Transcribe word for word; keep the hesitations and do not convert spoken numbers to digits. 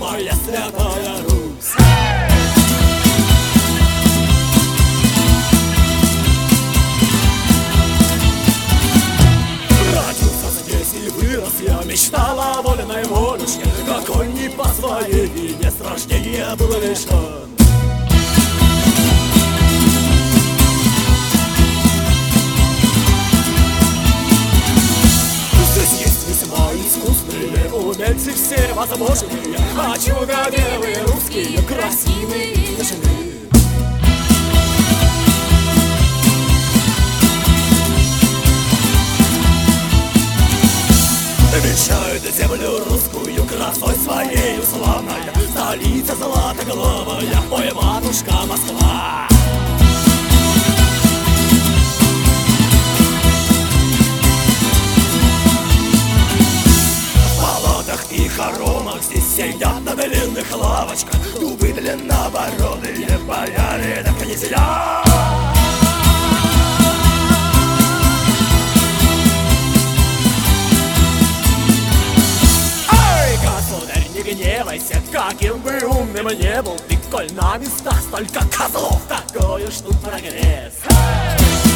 моя святая Русь. Родился здесь и вырос я, мечтала о вольной волюшке, какой не по своей вине с рождения был лишен. Искусные умельцы все возможные, а чудо-девы русские красивые и нежные. Венчают землю русскую красой своей славная, столица златоглавая, ой, матушка Москва. И хоромах здесь сидят на длинных лавочках дубы длиннобородые, бояре да князья. Ай, государь, не гневайся, каким бы умным не был ты, коль на местах столько козлов, такой уж тут прогресс.